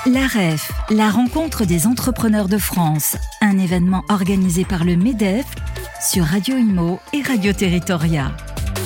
La REF, la rencontre des entrepreneurs de France, un événement organisé par le MEDEF sur Radio Imo et Radio Territoria.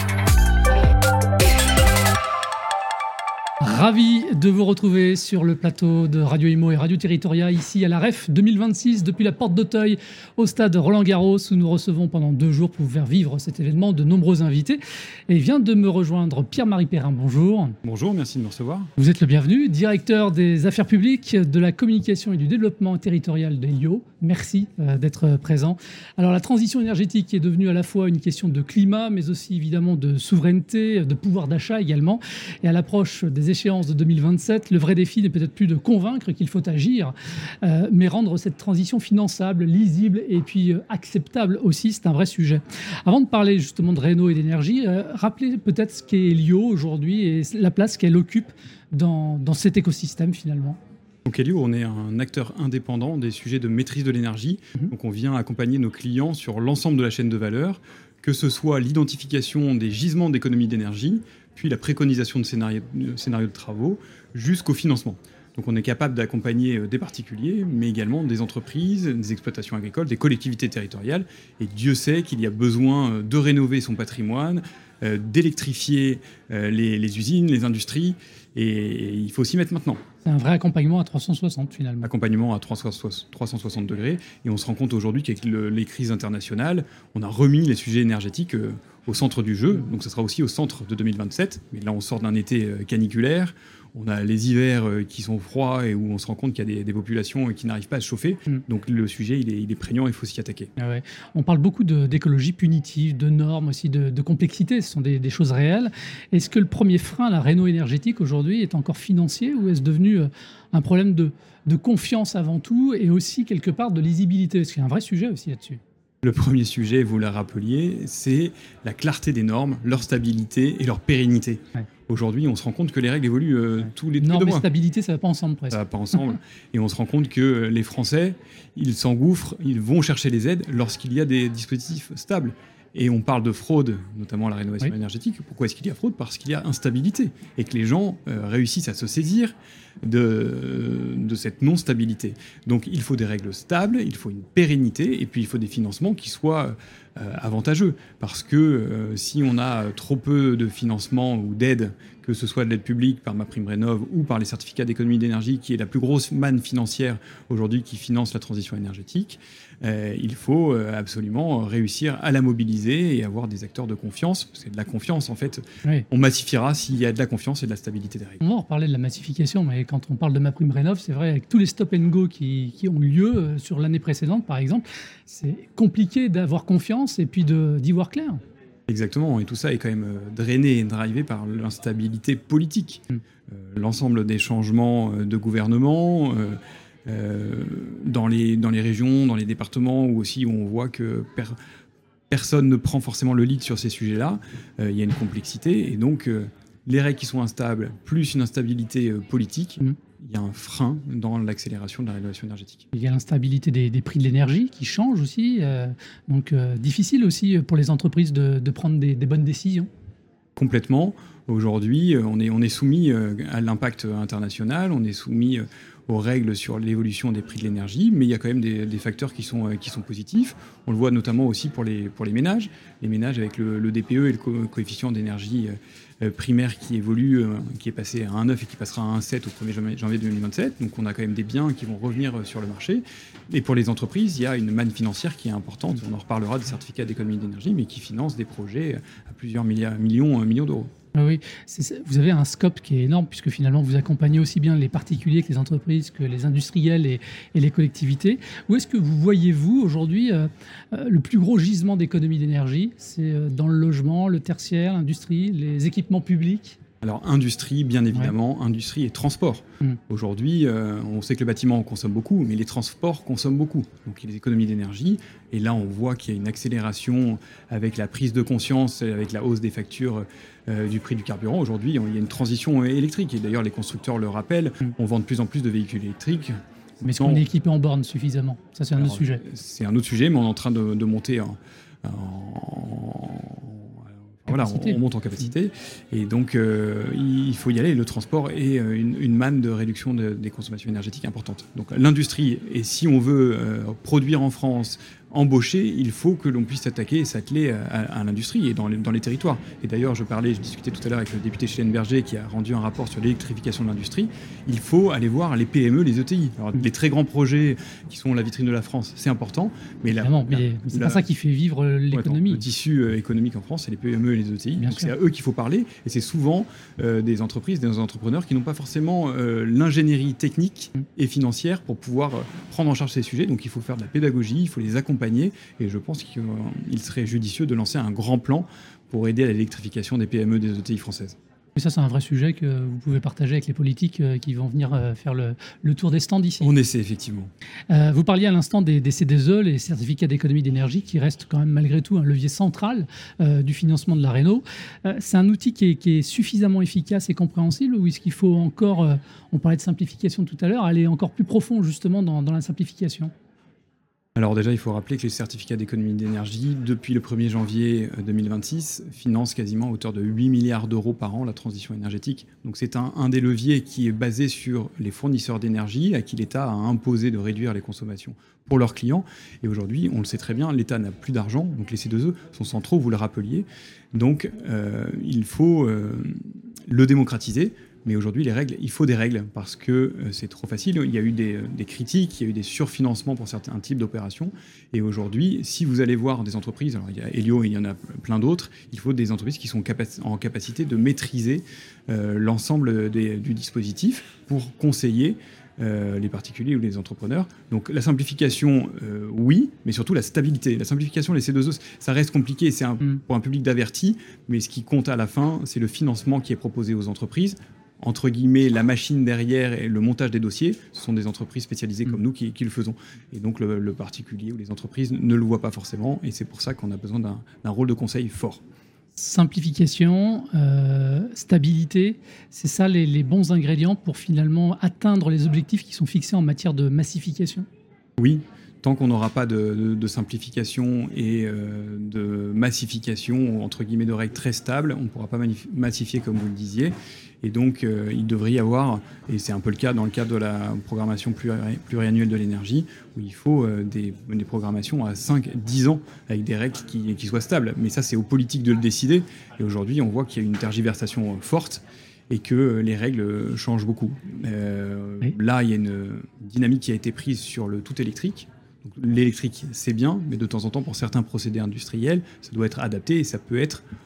Ravi de vous retrouver sur le plateau de Radio Imo et Radio Territoria, ici à la REF 2026, depuis la porte d'Auteuil au stade Roland-Garros, où nous recevons pendant 2 jours pour vous faire vivre cet événement de nombreux invités. Et vient de me rejoindre Pierre-Marie Perrin, bonjour. Bonjour, merci de me recevoir. Vous êtes le bienvenu, directeur des affaires publiques, de la communication et du développement territorial d'Elio. Merci d'être présent. Alors la transition énergétique est devenue à la fois une question de climat, mais aussi évidemment de souveraineté, de pouvoir d'achat également. Et à l'approche des échéances de 2027, le vrai défi n'est peut-être plus de convaincre qu'il faut agir, mais rendre cette transition finançable, lisible et puis acceptable aussi, c'est un vrai sujet. Avant de parler justement de réno et d'énergie, rappelez peut-être ce qu'est Elio aujourd'hui et la place qu'elle occupe dans cet écosystème finalement. Donc Elio, on est un acteur indépendant des sujets de maîtrise de l'énergie. Donc on vient accompagner nos clients sur l'ensemble de la chaîne de valeur, que ce soit l'identification des gisements d'économie d'énergie, puis la préconisation de scénarios de travaux, jusqu'au financement. Donc on est capable d'accompagner des particuliers, mais également des entreprises, des exploitations agricoles, des collectivités territoriales. Et Dieu sait qu'il y a besoin de rénover son patrimoine, d'électrifier les usines, les industries, et il faut s'y mettre maintenant. C'est un vrai accompagnement à 360 finalement. Accompagnement à 360 degrés, et on se rend compte aujourd'hui qu'avec les crises internationales, on a remis les sujets énergétiques au centre du jeu, donc ça sera aussi au centre de 2027, mais là on sort d'un été caniculaire, on a les hivers qui sont froids et où on se rend compte qu'il y a des populations qui n'arrivent pas à se chauffer, donc le sujet il est prégnant, il faut s'y attaquer. Ah ouais. On parle beaucoup d'écologie punitive, de normes aussi, de complexité, ce sont des choses réelles. Est-ce que le premier frein à la réno énergétique aujourd'hui est encore financier ou est-ce devenu un problème de confiance avant tout et aussi quelque part de lisibilité? Parce qu'il y a un vrai sujet aussi là-dessus. Le premier sujet, vous la rappeliez, c'est la clarté des normes, leur stabilité et leur pérennité. Ouais. Aujourd'hui, on se rend compte que les règles évoluent tous les 2 mois. Normes et stabilité, ça ne va pas ensemble presque. Ça ne va pas ensemble. Et on se rend compte que les Français, ils s'engouffrent, ils vont chercher les aides lorsqu'il y a des dispositifs stables. Et on parle de fraude, notamment à la rénovation énergétique. Pourquoi est-ce qu'il y a fraude ? Parce qu'il y a instabilité et que les gens réussissent à se saisir de cette non-stabilité. Donc il faut des règles stables, il faut une pérennité et puis il faut des financements qui soient avantageux. Parce que si on a trop peu de financement ou d'aide, que ce soit de l'aide publique par MaPrimeRénov' ou par les certificats d'économie d'énergie, qui est la plus grosse manne financière aujourd'hui qui finance la transition énergétique, il faut absolument réussir à la mobiliser et avoir des acteurs de confiance. Parce que de la confiance, en fait, on massifiera s'il y a de la confiance et de la stabilité des règles. On va en reparler de la massification, mais quand on parle de MaPrimeRénov', c'est vrai, avec tous les stop and go qui ont eu lieu sur l'année précédente, par exemple, c'est compliqué d'avoir confiance et puis d'y voir clair. Les et tout ça est quand même drainé et drivé par l'instabilité politique. L'ensemble des changements de gouvernement, dans les régions, dans les départements, où aussi on voit que personne ne prend forcément le lead sur ces sujets-là, il y a une complexité, et donc les règles qui sont instables, plus une instabilité politique, il y a un frein dans l'accélération de la rénovation énergétique. Il y a l'instabilité des prix de l'énergie qui changent aussi, donc difficile aussi pour les entreprises de prendre des bonnes décisions. Complètement. Aujourd'hui, on est soumis à l'impact international, on est soumis aux règles sur l'évolution des prix de l'énergie, mais il y a quand même des facteurs qui sont positifs. On le voit notamment aussi pour les ménages. Les ménages avec le DPE et le coefficient d'énergie primaire qui évolue, qui est passé à 1,9 et qui passera à 1,7 au 1er janvier 2027. Donc on a quand même des biens qui vont revenir sur le marché. Et pour les entreprises, il y a une manne financière qui est importante. On en reparlera des certificats d'économie d'énergie, mais qui financent des projets à plusieurs millions d'euros. Oui, vous avez un scope qui est énorme puisque finalement vous accompagnez aussi bien les particuliers que les entreprises, que les industriels et les collectivités. Où est-ce que vous voyez-vous aujourd'hui le plus gros gisement d'économie d'énergie ? C'est dans le logement, le tertiaire, l'industrie, les équipements publics ? Alors industrie, bien évidemment, industrie et transport. Aujourd'hui, on sait que le bâtiment consomme beaucoup, mais les transports consomment beaucoup. Donc il y a des économies d'énergie. Et là, on voit qu'il y a une accélération avec la prise de conscience, avec la hausse des factures du prix du carburant. Aujourd'hui, il y a une transition électrique. Et d'ailleurs, les constructeurs le rappellent, on vend de plus en plus de véhicules électriques. Mais est-ce qu'on est équipé en borne suffisamment ? Ça, c'est un autre sujet. C'est un autre sujet, mais on est en train de monter Voilà, on monte en capacité. Et donc, il faut y aller. Le transport est une manne de réduction des consommations énergétiques importante. Donc, l'industrie, et si on veut produire en France, embaucher, il faut que l'on puisse s'attaquer et s'atteler à l'industrie et dans les territoires. Et d'ailleurs, je discutais tout à l'heure avec le député Chéline Berger qui a rendu un rapport sur l'électrification de l'industrie. Il faut aller voir les PME, les ETI. Alors, les très grands projets qui sont la vitrine de la France, c'est important. Mais c'est pas ça qui fait vivre l'économie. Le tissu économique en France, c'est les PME et les ETI. Donc c'est à eux qu'il faut parler. Et c'est souvent des entreprises, des entrepreneurs qui n'ont pas forcément l'ingénierie technique et financière pour pouvoir prendre en charge ces sujets. Donc il faut faire de la pédagogie, il faut les accompagner. Et je pense qu'il serait judicieux de lancer un grand plan pour aider à l'électrification des PME, des ETI françaises. Et ça, c'est un vrai sujet que vous pouvez partager avec les politiques qui vont venir faire le tour des stands ici. On essaie, effectivement. Vous parliez à l'instant des CDE, les certificats d'économie d'énergie, qui restent quand même malgré tout un levier central du financement de la réno. C'est un outil qui est suffisamment efficace et compréhensible, ou est-ce qu'il faut encore, on parlait de simplification tout à l'heure, aller encore plus profond justement dans la simplification ? Alors déjà, il faut rappeler que les certificats d'économie d'énergie, depuis le 1er janvier 2026, financent quasiment à hauteur de 8 milliards d'euros par an la transition énergétique. Donc c'est un des leviers qui est basé sur les fournisseurs d'énergie à qui l'État a imposé de réduire les consommations pour leurs clients. Et aujourd'hui, on le sait très bien, l'État n'a plus d'argent, donc les C2E sont centraux, vous le rappeliez. Donc il faut le démocratiser. Mais aujourd'hui, les règles, il faut des règles parce que c'est trop facile. Il y a eu des critiques, il y a eu des surfinancements pour certains types d'opérations. Et aujourd'hui, si vous allez voir des entreprises, alors il y a Elio et il y en a plein d'autres, il faut des entreprises qui sont en capacité de maîtriser l'ensemble du dispositif pour conseiller les particuliers ou les entrepreneurs. Donc la simplification, oui, mais surtout la stabilité. La simplification, les C2E, ça reste compliqué, c'est pour un public d'avertis, mais ce qui compte à la fin, c'est le financement qui est proposé aux entreprises. Entre guillemets, la machine derrière et le montage des dossiers, ce sont des entreprises spécialisées comme nous qui le faisons. Et donc le particulier ou les entreprises ne le voient pas forcément, et c'est pour ça qu'on a besoin d'un rôle de conseil fort. Simplification, stabilité, c'est ça les bons ingrédients pour finalement atteindre les objectifs qui sont fixés en matière de massification ? Oui. Tant qu'on n'aura pas de simplification et de massification, entre guillemets, de règles très stables, on ne pourra pas massifier comme vous le disiez. Et donc, il devrait y avoir, et c'est un peu le cas dans le cadre de la programmation pluriannuelle de l'énergie, où il faut des programmations à 5-10 ans avec des règles qui soient stables. Mais ça, c'est aux politiques de le décider. Et aujourd'hui, on voit qu'il y a une tergiversation forte et que les règles changent beaucoup. Oui. Là, il y a une dynamique qui a été prise sur le tout électrique. Donc, l'électrique, c'est bien, mais de temps en temps, pour certains procédés industriels, ça doit être adapté et ça peut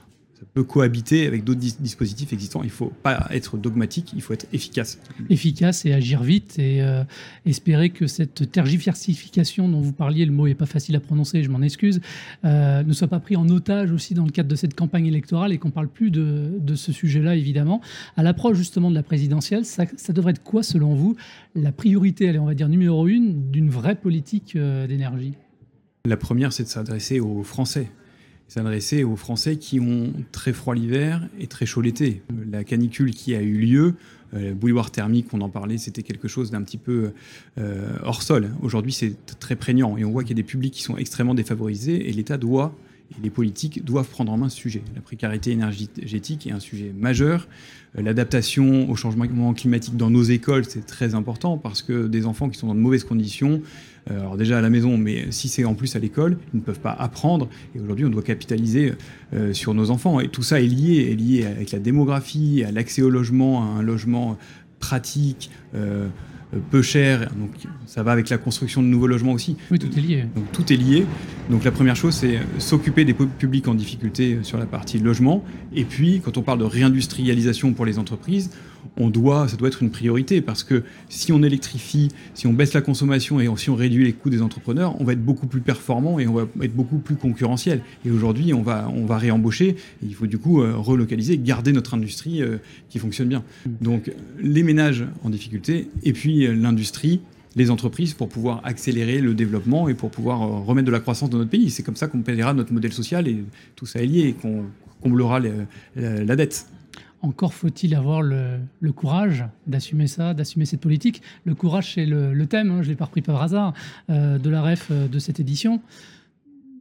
cohabiter avec d'autres dispositifs existants. Il ne faut pas être dogmatique, il faut être efficace. Efficace et agir vite et espérer que cette tergiversification dont vous parliez, le mot n'est pas facile à prononcer, je m'en excuse, ne soit pas pris en otage aussi dans le cadre de cette campagne électorale et qu'on ne parle plus de ce sujet-là, évidemment. À l'approche justement de la présidentielle, ça devrait être quoi, selon vous, la priorité, allez, on va dire numéro 1, d'une vraie politique d'énergie ? La première, c'est de s'adresser aux Français. S'adresser aux Français qui ont très froid l'hiver et très chaud l'été. La canicule qui a eu lieu, bouilloire thermique, on en parlait, c'était quelque chose d'un petit peu hors sol. Aujourd'hui, c'est très prégnant et on voit qu'il y a des publics qui sont extrêmement défavorisés et l'État et les politiques doivent prendre en main ce sujet. La précarité énergétique est un sujet majeur. L'adaptation au changement climatique dans nos écoles, c'est très important parce que des enfants qui sont dans de mauvaises conditions, alors déjà à la maison, mais si c'est en plus à l'école, ils ne peuvent pas apprendre. Et aujourd'hui, on doit capitaliser sur nos enfants. Et tout ça est lié avec la démographie, à l'accès au logement, à un logement pratique, peu cher, donc ça va avec la construction de nouveaux logements aussi. Oui, tout est lié. Donc tout est lié. Donc la première chose, c'est s'occuper des publics en difficulté sur la partie logement. Et puis, quand on parle de réindustrialisation pour les entreprises, ça doit être une priorité parce que si on électrifie, si on baisse la consommation et si on réduit les coûts des entrepreneurs, on va être beaucoup plus performant et on va être beaucoup plus concurrentiel. Et aujourd'hui, on va réembaucher et il faut du coup relocaliser, garder notre industrie qui fonctionne bien. Donc les ménages en difficulté et puis l'industrie, les entreprises pour pouvoir accélérer le développement et pour pouvoir remettre de la croissance dans notre pays. C'est comme ça qu'on paiera notre modèle social et tout ça est lié et qu'on comblera la dette. Encore faut-il avoir le courage d'assumer ça, d'assumer cette politique. Le courage, c'est le thème, je ne l'ai pas repris par hasard, de la REF de cette édition.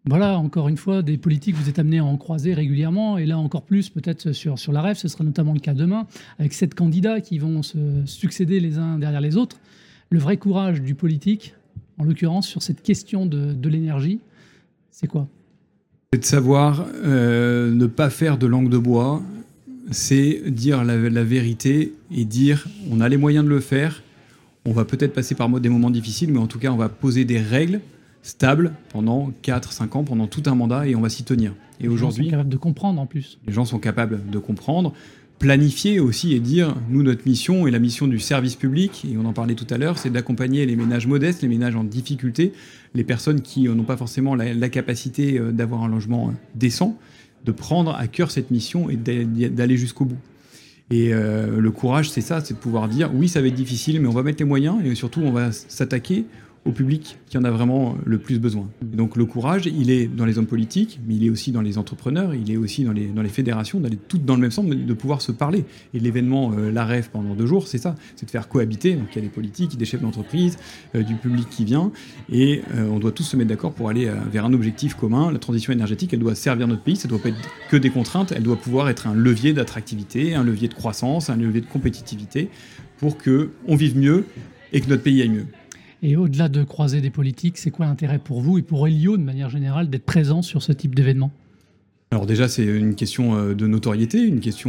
Voilà, encore une fois, des politiques, vous êtes amenés à en croiser régulièrement, et là encore plus peut-être sur la REF, ce sera notamment le cas demain, avec 7 candidats qui vont se succéder les uns derrière les autres. Le vrai courage du politique, en l'occurrence sur cette question de l'énergie, c'est quoi ? C'est de savoir ne pas faire de langue de bois, c'est dire la vérité et dire on a les moyens de le faire, on va peut-être passer par des moments difficiles, mais en tout cas on va poser des règles stable pendant 4-5 ans, pendant tout un mandat, et on va s'y tenir. Et aujourd'hui, les gens sont capables de comprendre en plus. Les gens sont capables de comprendre, planifier aussi et dire, nous, notre mission et la mission du service public, et on en parlait tout à l'heure, c'est d'accompagner les ménages modestes, les ménages en difficulté, les personnes qui n'ont pas forcément la capacité d'avoir un logement décent, de prendre à cœur cette mission et d'aller jusqu'au bout. Et le courage, c'est ça, c'est de pouvoir dire, oui, ça va être difficile, mais on va mettre les moyens, et surtout, on va s'attaquer au public qui en a vraiment le plus besoin. Et donc le courage, il est dans les hommes politiques, mais il est aussi dans les entrepreneurs, il est aussi dans les fédérations, d'aller toutes dans le même sens, de pouvoir se parler. Et l'événement La REF pendant 2 jours, c'est ça, c'est de faire cohabiter. Donc il y a des politiques, des chefs d'entreprise, du public qui vient, et on doit tous se mettre d'accord pour aller vers un objectif commun. La transition énergétique, elle doit servir notre pays, ça ne doit pas être que des contraintes, elle doit pouvoir être un levier d'attractivité, un levier de croissance, un levier de compétitivité, pour qu'on vive mieux et que notre pays aille mieux. Et au-delà de croiser des politiques, c'est quoi l'intérêt pour vous et pour Elio, de manière générale, d'être présent sur ce type d'événement ? Alors déjà, c'est une question de notoriété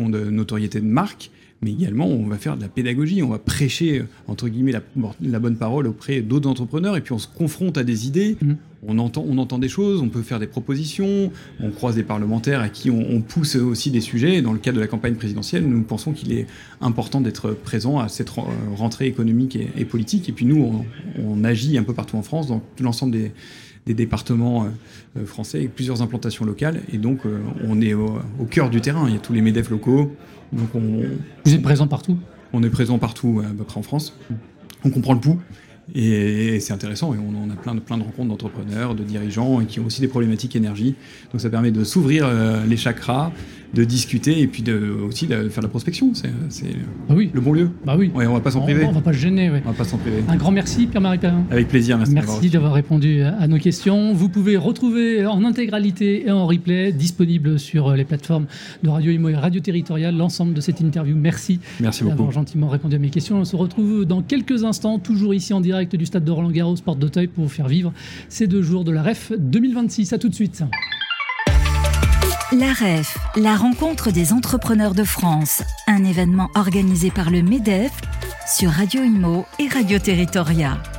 de marque, mais également, on va faire de la pédagogie, on va prêcher, entre guillemets, la bonne parole auprès d'autres entrepreneurs, et puis on se confronte à des idées, on entend des choses, on peut faire des propositions, on croise des parlementaires à qui on pousse aussi des sujets. Dans le cadre de la campagne présidentielle, nous pensons qu'il est important d'être présent à cette rentrée économique et politique, et puis nous, on agit un peu partout en France, dans l'ensemble des départements français, avec plusieurs implantations locales, et donc on est au cœur du terrain, il y a tous les MEDEF locaux. Donc vous êtes présent partout ? On est présent partout, à peu près en France. On comprend le pouls, et c'est intéressant, et on a plein de rencontres d'entrepreneurs, de dirigeants, et qui ont aussi des problématiques énergie. Donc ça permet de s'ouvrir les chakras, de discuter, et puis aussi de faire de la prospection. C'est le bon lieu. Bah oui. Ouais, on va pas s'en priver. On va pas se gêner. Ouais. On va pas s'en priver. Un grand merci, Pierre-Marie Perrin. Avec plaisir, merci. Merci d'avoir répondu à nos questions. Vous pouvez retrouver en intégralité et en replay, disponible sur les plateformes de Radio Imo et Radio Territoriale, l'ensemble de cette interview. Merci beaucoup d'avoir gentiment répondu à mes questions. On se retrouve dans quelques instants, toujours ici en direct du stade de Roland-Garros, porte d'Auteuil, pour vous faire vivre ces 2 jours de la REF 2026. À tout de suite. La REF, la rencontre des entrepreneurs de France, un événement organisé par le MEDEF sur Radio Imo et Radio Territoria.